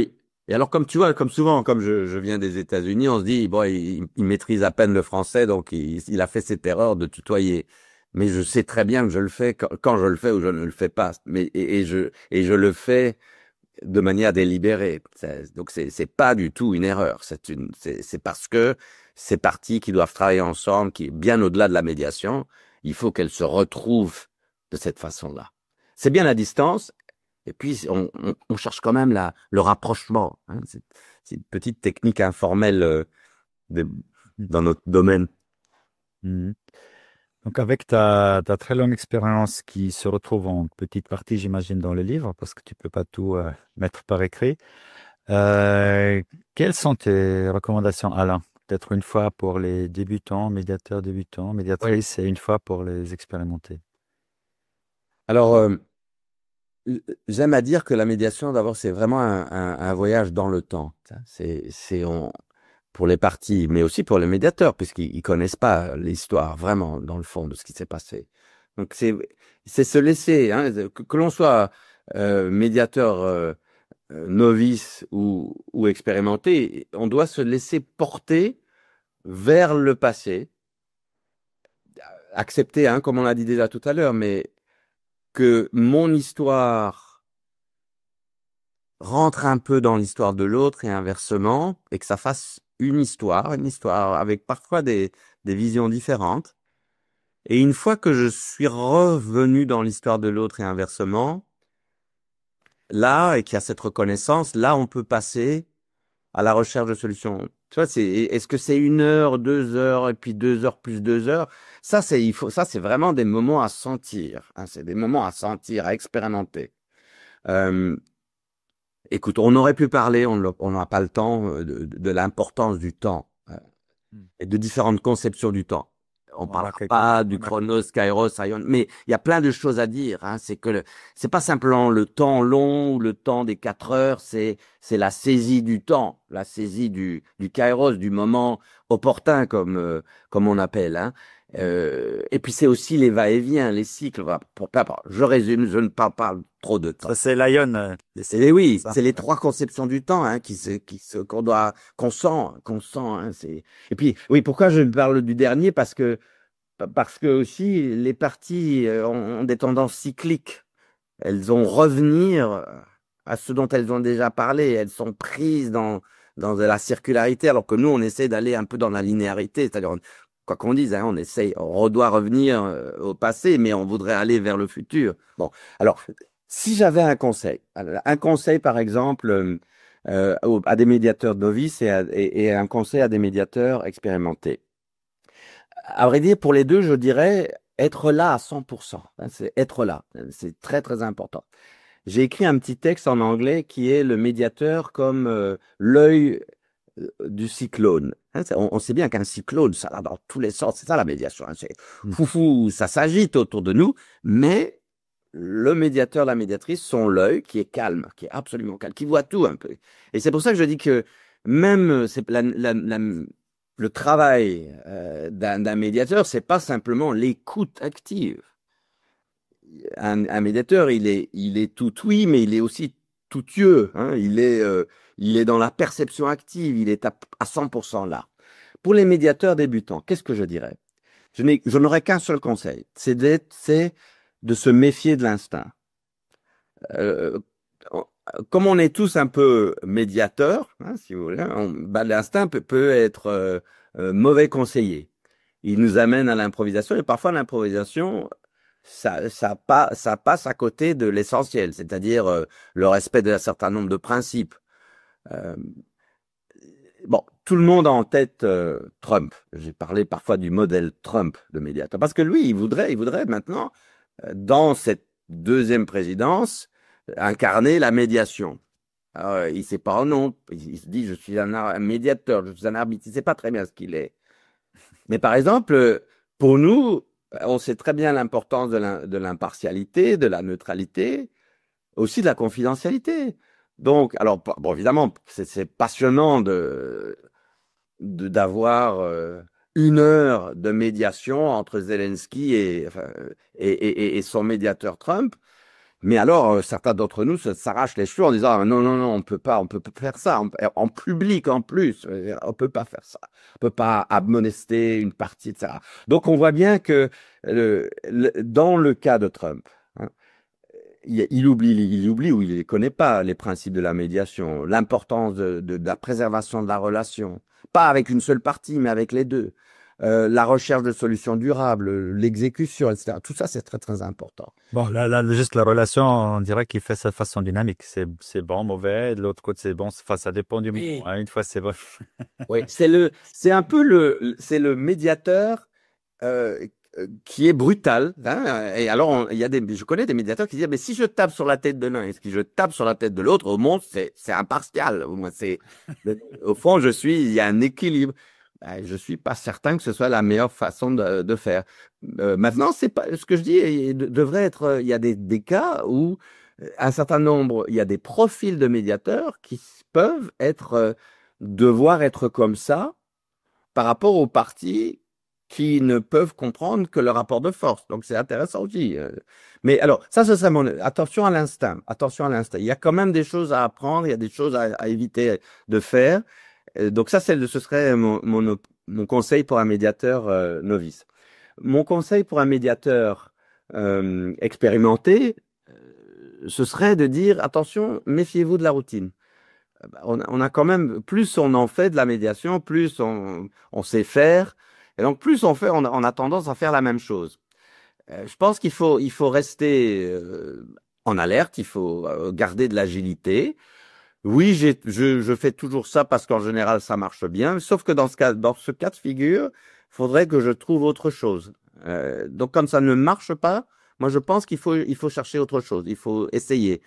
Et alors, comme tu vois, comme souvent, comme je, je viens des États-Unis, on se dit, bon, il, il maîtrise à peine le français, donc il, il a fait cette erreur de tutoyer. Mais je sais très bien que je le fais quand, quand je le fais ou je ne le fais pas. Mais, et, et je, et je le fais de manière délibérée. C'est- Donc, c'est, c'est pas du tout une erreur. C'est une, c'est, c'est parce que ces parties qui doivent travailler ensemble, qui est bien au-delà de la médiation, il faut qu'elles se retrouvent de cette façon-là. C'est bien la distance. Et puis, on, on, on cherche quand même la, le rapprochement. Hein. C'est, c'est une petite technique informelle euh, de- dans notre domaine. Mhm. Donc, avec ta, ta très longue expérience qui se retrouve en petite partie, j'imagine, dans le livre, parce que tu peux pas tout euh, mettre par écrit, euh, quelles sont tes recommandations, Alain? Peut-être une fois pour les débutants, médiateurs débutants, médiatrices, et une fois pour les expérimentés. Alors, euh, j'aime à dire que la médiation, d'abord, c'est vraiment un, un, un voyage dans le temps. C'est, c'est on, pour les parties, mais aussi pour les médiateurs, puisqu'ils ils connaissent pas l'histoire vraiment dans le fond de ce qui s'est passé. Donc c'est c'est se laisser, hein, que, que l'on soit euh, médiateur euh, euh, novice ou, ou expérimenté, on doit se laisser porter vers le passé, accepter, hein, comme on l'a dit déjà tout à l'heure, mais que mon histoire rentre un peu dans l'histoire de l'autre et inversement, et que ça fasse une histoire, une histoire avec parfois des, des visions différentes. Et une fois que je suis revenu dans l'histoire de l'autre et inversement, là, et qu'il y a cette reconnaissance, là, on peut passer à la recherche de solutions. Tu vois, c'est, est-ce que c'est une heure, deux heures, et puis deux heures plus deux heures? Ça, c'est, il faut, ça, c'est vraiment des moments à sentir, hein, c'est des moments à sentir, à expérimenter. Euh, Écoute, on aurait pu parler, on l'a- on n'a pas le temps, euh, de, de l'importance du temps euh, Hmm. et de différentes conceptions du temps. On On a parlera quelques, pas du on a- chronos, kairos, aion, mais il y a plein de choses à dire. Hein. C'est que le- c'est pas simplement le temps long ou le temps des quatre heures, c'est c'est la saisie du temps, la saisie du du kairos, du moment opportun comme euh, comme on appelle. Hein. Euh, et puis c'est aussi les va-et-vient, les cycles. Voilà. Pour, pour- je résume, je ne parle pas trop de temps. Ça, c'est Lion. euh, C'est les, oui, ça. c'est les trois conceptions du temps hein, qui se, qui se, qu'on doit, qu'on sent, qu'on sent. Hein, c'est. Et puis, oui, pourquoi je parle du dernier? Parce que, parce que aussi les parties euh, ont, ont des tendances cycliques. Elles vont revenir à ce dont elles ont déjà parlé. Elles sont prises dans dans de la circularité, alors que nous, on essaie d'aller un peu dans la linéarité. C'est-à-dire, on- quoi qu'on dise, hein, on essaye, on doit revenir euh, au passé, mais on voudrait aller vers le futur. Bon, alors. Si j'avais un conseil, un conseil par exemple euh, euh, au- à des médiateurs novices et, à- et- et un conseil à des médiateurs expérimentés. À vrai dire, pour les deux, je dirais être là à cent pour cent. Hein, c'est être là. C'est très, très important. J'ai écrit un petit texte en anglais qui est le médiateur comme euh, l'œil euh, du cyclone. Hein, c'est- on, on sait bien qu'un cyclone, ça va dans tous les sens. C'est ça la médiation. Hein, c'est Hmm. foufou, ça s'agite autour de nous, mais le médiateur, la médiatrice sont l'œil qui est calme, qui est absolument calme, qui voit tout un peu. Et c'est pour ça que je dis que même c'est la, la, la, le travail euh, d'un d'un médiateur, c'est pas simplement l'écoute active. Un, un médiateur, il est, il est tout oui, mais il est aussi tout yeux. Hein, il est, euh, il est dans la perception active. Il est à, à cent pour cent là. Pour les médiateurs débutants, qu'est-ce que je dirais? Je n'ai, je n'aurais qu'un seul conseil, c'est d'être, c'est de se méfier de l'instinct. Euh, Comme on est tous un peu médiateurs, hein, si vous voulez, on, bah, l'instinct peut, peut être euh, euh, mauvais conseiller. Il nous amène à l'improvisation et parfois l'improvisation, ça, ça, pas, ça passe à côté de l'essentiel, c'est-à-dire euh, le respect d'un certain nombre de principes. Euh, bon, tout le monde a en tête euh, Trump. J'ai parlé parfois du modèle Trump de médiateur parce que lui, il voudrait, il voudrait maintenant, euh, dans cette deuxième présidence, incarner la médiation. Alors, il sait pas, non, il, il se dit, je suis un, un médiateur, je suis un arbitre, il sait pas très bien ce qu'il est. Mais par exemple, pour nous, on sait très bien l'importance de l'impartialité, de la neutralité, aussi de la confidentialité. Donc, alors, bon, évidemment, c'est passionnant de de- d'avoir euh, une heure de médiation entre Zelensky et, enfin, et, et, et son médiateur Trump. Mais alors, euh, certains d'entre nous se- s'arrachent les cheveux en disant, ah, non, non, non, on peut pas, on peut pas faire ça. En, en public, en plus, euh, on peut pas faire ça. On peut pas admonester une partie, et cetera. Donc, on voit bien que le, le- dans le cas de Trump, hein, il, il oublie, il oublie ou il ne connaît pas les principes de la médiation, l'importance de, de- de la préservation de la relation, pas avec une seule partie, mais avec les deux. Euh, la recherche de solutions durables, l'exécution, et cetera. Tout ça, c'est très, très important. Bon, là, là, juste la relation, on dirait qu'il fait sa façon dynamique. C'est, c'est bon, mauvais. De l'autre côté, c'est bon. Enfin, ça dépend du Oui. moment. Hein. Une fois, c'est vrai. Oui, c'est le, c'est un peu le, c'est le médiateur euh, euh, qui est brutal. Hein. Et alors, on- il y a des, je connais des médiateurs qui disent, mais si je tape sur la tête de l'un et si je tape sur la tête de l'autre, au monde, c'est, c'est impartial. Au moins, c'est, au fond, je suis, il y a un équilibre. Ben, je suis pas certain que ce soit la meilleure façon de, de faire. Euh, maintenant, c'est pas ce que je dis. Il de- devrait être. euh, Il y a des, des cas où euh, un certain nombre, il y a des profils de médiateurs qui s- peuvent être euh, devoir être comme ça par rapport aux partis qui ne peuvent comprendre que le rapport de force. Donc, c'est intéressant aussi. euh. Mais alors, ça, ce serait mon... Attention à l'instinct. Attention à l'instinct. Il y a quand même des choses à apprendre, il y a des choses à, à éviter de faire. Euh, Donc, ça, c'est, ce serait mon, mon, op- mon conseil pour un médiateur euh, novice. Mon conseil pour un médiateur euh, expérimenté, euh, ce serait de dire, attention, méfiez-vous de la routine. Euh, bah, On a, on a quand même, plus on en fait de la médiation, plus on, on sait faire. Et donc, plus on fait, on a, on a tendance à faire la même chose. Euh, je pense qu'il faut, il faut rester euh, en alerte, il faut euh, garder de l'agilité. Oui, j'ai, je, je fais toujours ça parce qu'en général, ça marche bien. Sauf que dans ce cas, dans ce cas de figure, faudrait que je trouve autre chose. Euh, donc, quand ça ne marche pas, moi, je pense qu'il faut, il faut chercher autre chose. Il faut essayer.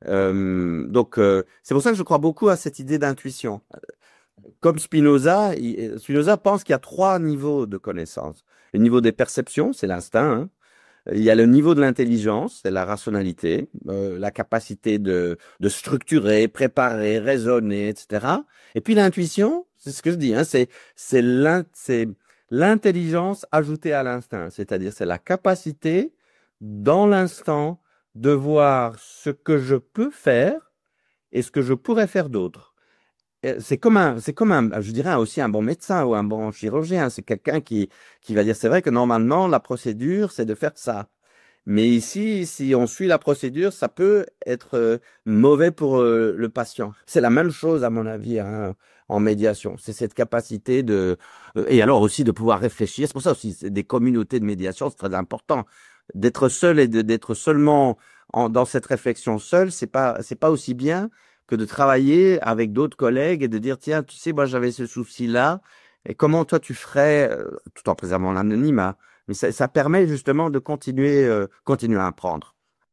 Euh, donc, euh, c'est pour ça que je crois beaucoup à cette idée d'intuition. Comme Spinoza, il- Spinoza pense qu'il y a trois niveaux de connaissance. Le niveau des perceptions, c'est l'instinct, hein. Il y a le niveau de l'intelligence, c'est la rationalité, euh, la capacité de, de structurer, préparer, raisonner, et cetera. Et puis l'intuition, c'est ce que je dis, hein, c'est c'est l'in- c'est l'intelligence ajoutée à l'instinct, c'est-à-dire c'est la capacité dans l'instant de voir ce que je peux faire et ce que je pourrais faire d'autre. Euh, C'est comme un, c'est comme un, je dirais aussi un bon médecin ou un bon chirurgien. C'est quelqu'un qui, qui va dire, c'est vrai que normalement, la procédure, c'est de faire ça. Mais ici, si on suit la procédure, ça peut être euh, mauvais pour euh, le patient. C'est la même chose, à mon avis, hein, en médiation. C'est cette capacité de, euh, et alors aussi de pouvoir réfléchir. C'est pour ça aussi, c'est des communautés de médiation, c'est très important. D'être seul et de- d'être seulement en, dans cette réflexion seul, c'est pas, c'est pas aussi bien que de travailler avec d'autres collègues et de dire, tiens, tu sais, moi, j'avais ce souci-là. Et comment toi, tu ferais, euh, tout en préservant l'anonymat. Mais ça, ça permet justement de continuer, euh, continuer à apprendre.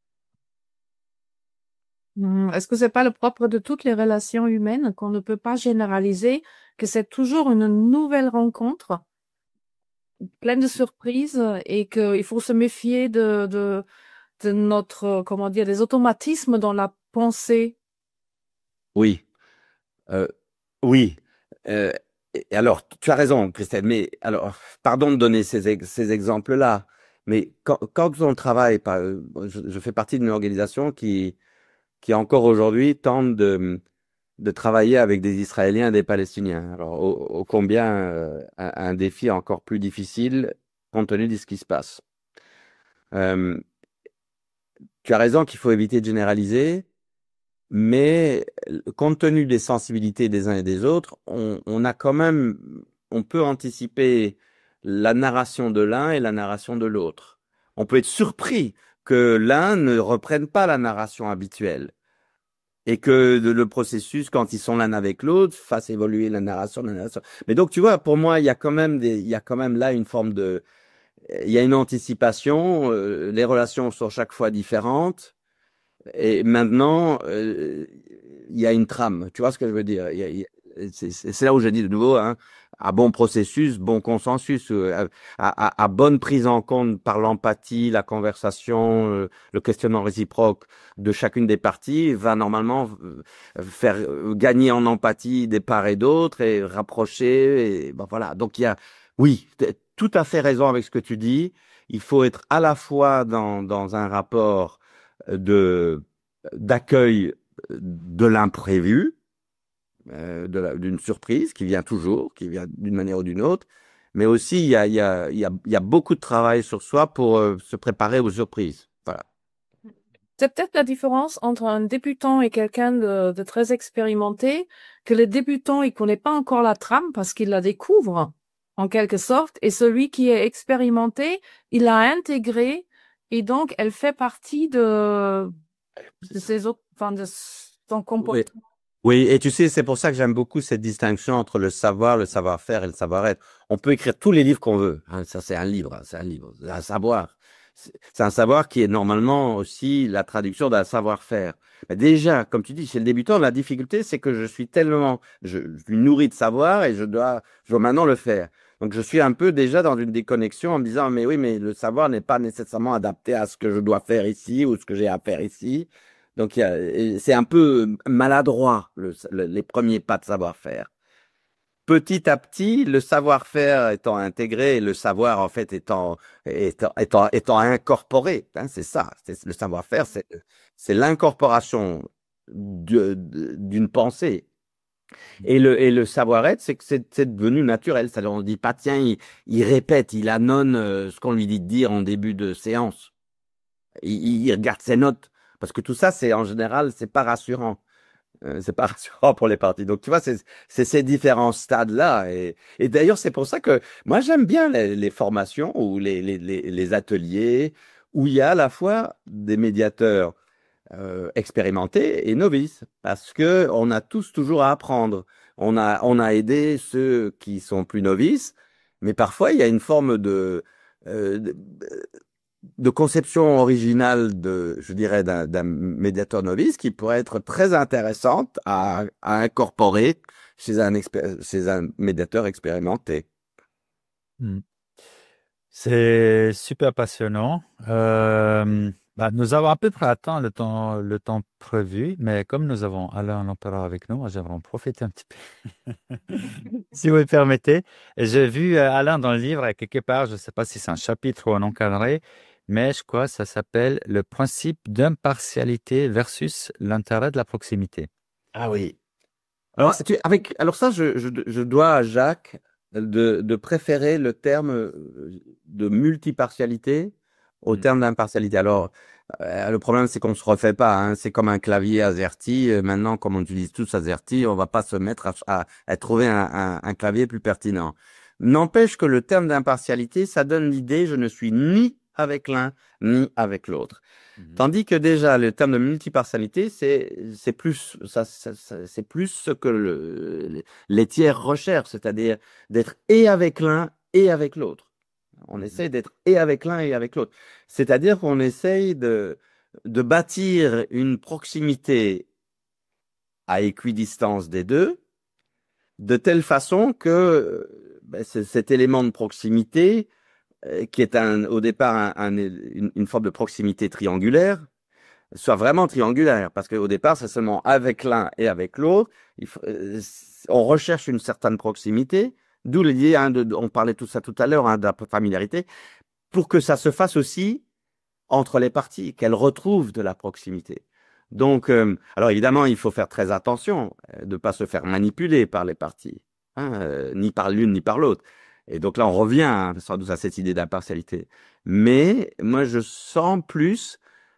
Hmm, Est-ce que c'est pas le propre de toutes les relations humaines qu'on ne peut pas généraliser, que c'est toujours une nouvelle rencontre pleine de surprises et qu'il faut se méfier de, de, de notre, comment dire, des automatismes dans la pensée. Oui, euh, oui. Euh, et alors, tu as raison, Christelle, mais alors, pardon de donner ces, ex- ces exemples-là, mais quand, quand on travaille, par- euh, je, je fais partie d'une organisation qui, qui encore aujourd'hui tente de, de travailler avec des Israéliens et des Palestiniens. Alors, au, au combien euh, un, un défi encore plus difficile compte tenu de ce qui se passe. Euh, Tu as raison qu'il faut éviter de généraliser. Mais euh, compte tenu des sensibilités des uns et des autres, on, on a quand même, on peut anticiper la narration de l'un et la narration de l'autre. On peut être surpris que l'un ne reprenne pas la narration habituelle et que de- le processus, quand ils sont l'un avec l'autre, fasse évoluer la narration, la narration. Mais donc, tu vois, pour moi, il y a quand même des, il y a quand même là une forme de, il y a une anticipation. Euh, les relations sont chaque fois différentes. Et maintenant, euh, il y a une trame. Tu vois ce que je veux dire? Il y a- il y a- c'est c'est- c'est là où je dis de nouveau, hein, à bon processus, bon consensus, euh, à, à- à bonne prise en compte par l'empathie, la conversation, euh, le questionnement réciproque de chacune des parties va normalement euh, faire euh, gagner en empathie des parts et d'autres et rapprocher. Et, ben voilà. Donc il y a, oui, tu as tout à fait raison avec ce que tu dis. Il faut être à la fois dans, dans un rapport de d'accueil de l'imprévu, euh, de la- d'une surprise qui vient toujours, qui vient d'une manière ou d'une autre. Mais aussi, il y a, il y a, il y a, il y a beaucoup de travail sur soi pour euh, se préparer aux surprises. Voilà. C'est peut-être la différence entre un débutant et quelqu'un de, de très expérimenté, que le débutant, il connaît pas encore la trame parce qu'il la découvre, en quelque sorte, et celui qui est expérimenté, il l'a intégré, et donc elle fait partie de, de ses autres, enfin, de son Oui. comportement. Oui, et tu sais, c'est pour ça que j'aime beaucoup cette distinction entre le savoir, le savoir-faire et le savoir-être. On peut écrire tous les livres qu'on veut. Hein, ça, c'est un livre, hein, c'est un livre, c'est un savoir. C'est c'est un savoir qui est normalement aussi la traduction d'un savoir-faire. Mais déjà, comme tu dis, chez le débutant, la difficulté, c'est que je suis tellement, je, je suis nourri de savoir et je dois, je dois maintenant le faire. Donc, je suis un peu déjà dans une déconnexion en me disant, mais oui, mais le savoir n'est pas nécessairement adapté à ce que je dois faire ici ou ce que j'ai à faire ici. Donc, il y a- et c'est un peu maladroit, le- le- les premiers pas de savoir-faire. Petit à petit, le savoir-faire étant intégré, et le savoir, en fait, étant, étant, étant, étant incorporé, hein, c'est ça. C'est, le savoir-faire, c'est, c'est l'incorporation de- de- d'une pensée. Et le, et le savoir-être, c'est que c'est, c'est devenu naturel. C'est-à-dire, on ne dit pas, tiens, il, il répète, il annonce euh, ce qu'on lui dit de dire en début de séance. Il, il regarde ses notes. Parce que tout ça, c'est en général, c'est pas rassurant. Euh, c'est pas rassurant pour les parties. Donc, tu vois, c'est c'est ces différents stades-là. Et, et d'ailleurs, c'est pour ça que moi, j'aime bien les, les formations ou les, les, les, les ateliers où il y a à la fois des médiateurs euh, expérimentés et novices. Parce que on a tous toujours à apprendre. On a, on a aidé ceux qui sont plus novices, mais parfois, il y a une forme de, euh, de de conception originale de, je dirais, d'un, d'un médiateur novice qui pourrait être très intéressante à, à incorporer chez un, expé- chez un médiateur expérimenté. Hmm. C'est super passionnant. Euh, bah, nous avons à peu près atteint le temps, le temps prévu, mais comme nous avons Alain Lempereur avec nous, moi, j'aimerais en profiter un petit peu, si vous le permettez. Et j'ai vu euh, Alain dans le livre, et quelque part, je ne sais pas si c'est un chapitre ou un encadré, mais je crois que ça s'appelle le principe d'impartialité versus l'intérêt de la proximité. Ah oui. Alors, tu, avec, alors ça, je, je, je dois à Jacques de, de préférer le terme euh, de multipartialité au Mm. terme d'impartialité. Alors, euh, le problème, c'est qu'on ne se refait pas. Hein. C'est comme un clavier AZERTY. Euh, Maintenant, comme on utilise tous AZERTY, on va pas se mettre à, à, à trouver un, un, un clavier plus pertinent. N'empêche que le terme d'impartialité, ça donne l'idée, je ne suis ni avec l'un, ni avec l'autre. Mhm. Tandis que déjà, le terme de multipartialité, c'est, c'est plus, ça, ça- ça- c'est plus ce que le, les tiers recherchent, c'est-à-dire d'être et avec l'un et avec l'autre. On Mhm. essaye d'être et avec l'un et avec l'autre. C'est-à-dire qu'on essaye de, de bâtir une proximité à équidistance des deux, de telle façon que euh, ben, c'est- cet élément de proximité, euh, qui est un, au départ un- un- une, une forme de proximité triangulaire, soit vraiment triangulaire, parce qu'au départ, c'est seulement avec l'un et avec l'autre. Il faut, euh, on recherche une certaine proximité, d'où l'idée, hein, de, on parlait tout ça tout à l'heure, hein, de la familiarité, pour que ça se fasse aussi entre les parties, qu'elles retrouvent de la proximité. Donc, euh, alors évidemment, il faut faire très attention euh, de ne pas se faire manipuler par les parties, hein, euh, ni par l'une ni par l'autre. Et donc là, on revient hein, sans doute à cette idée d'impartialité. Mais moi, je sens plus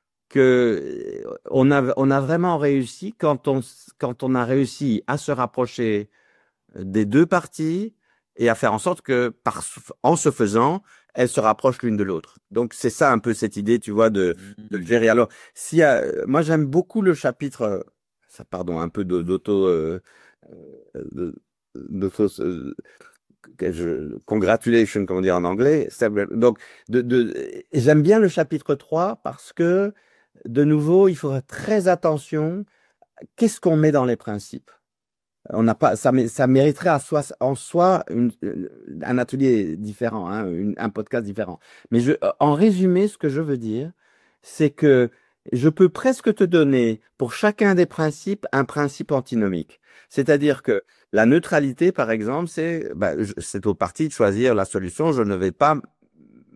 que euh, on a, on a vraiment réussi quand on, quand on a réussi à se rapprocher des deux parties et à faire en sorte que, par, en se faisant, elles se rapprochent l'une de l'autre. Donc, c'est ça un peu cette idée, tu vois, de, de le gérer. Alors, si, euh, moi, j'aime beaucoup le chapitre, euh, ça, pardon, un peu de- d'auto, euh, euh, de- d'auto, euh, que je, congratulation, comme on dit en anglais. Donc, de, de, j'aime bien le chapitre trois parce que, de nouveau, il faut faire très attention. Qu'est-ce qu'on met dans les principes? On n'a pas, ça, mé- ça mériterait à soi, en soi une- un atelier différent, hein, une- un podcast différent. Mais je, en résumé, ce que je veux dire, c'est que je peux presque te donner pour chacun des principes un principe antinomique. C'est-à-dire que la neutralité, par exemple, c'est bah, je- c'est au parti de choisir la solution. Je ne vais pas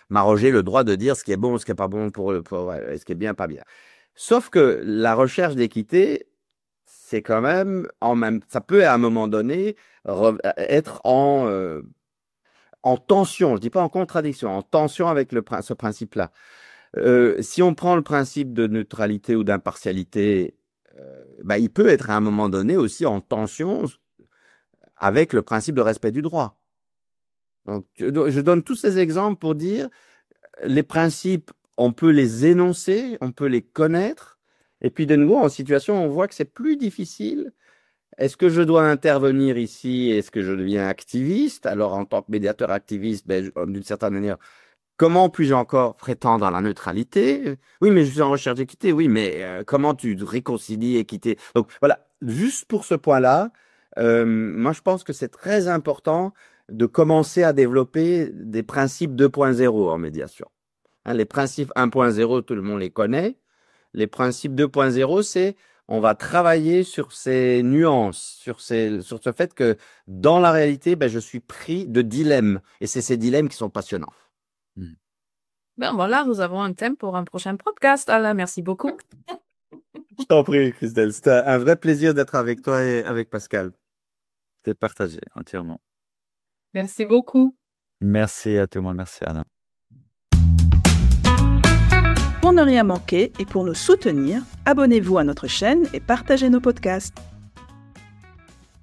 m'arroger le droit de dire ce qui est bon, ce qui est pas bon pour, pour ce qui est bien, pas bien. Sauf que la recherche d'équité, c'est quand même, en même, ça peut à un moment donné re, être en, euh, en tension, je dis pas en contradiction, en tension avec le, ce principe-là. Euh, si on prend le principe de neutralité ou d'impartialité, euh, bah, il peut être à un moment donné aussi en tension avec le principe de respect du droit. Donc, je donne tous ces exemples pour dire les principes, on peut les énoncer, on peut les connaître, et puis de nouveau, en situation, on voit que c'est plus difficile. Est-ce que je dois intervenir ici? Est-ce que je deviens activiste? Alors, en tant que médiateur activiste, ben, d'une certaine manière, comment puis-je encore prétendre à la neutralité? Oui, mais je suis en recherche d'équité. Oui, mais euh, comment tu réconcilies équité? Donc, voilà, juste pour ce point-là, euh, moi, je pense que c'est très important de commencer à développer des principes deux point zéro en médiation. Hein, les principes un point zéro, tout le monde les connaît. Les principes deux point zéro, c'est on va travailler sur ces nuances, sur, ces, sur ce fait que dans la réalité, ben, je suis pris de dilemmes. Et c'est ces dilemmes qui sont passionnants. Hmm. Ben voilà, nous avons un thème pour un prochain podcast. Alain, merci beaucoup. Je t'en prie, Christelle. C'était un vrai plaisir d'être avec toi et avec Pascal. C'est partagé entièrement. Merci beaucoup. Merci à tout le monde. Merci, Alain. Pour ne rien manquer et pour nous soutenir, abonnez-vous à notre chaîne et partagez nos podcasts.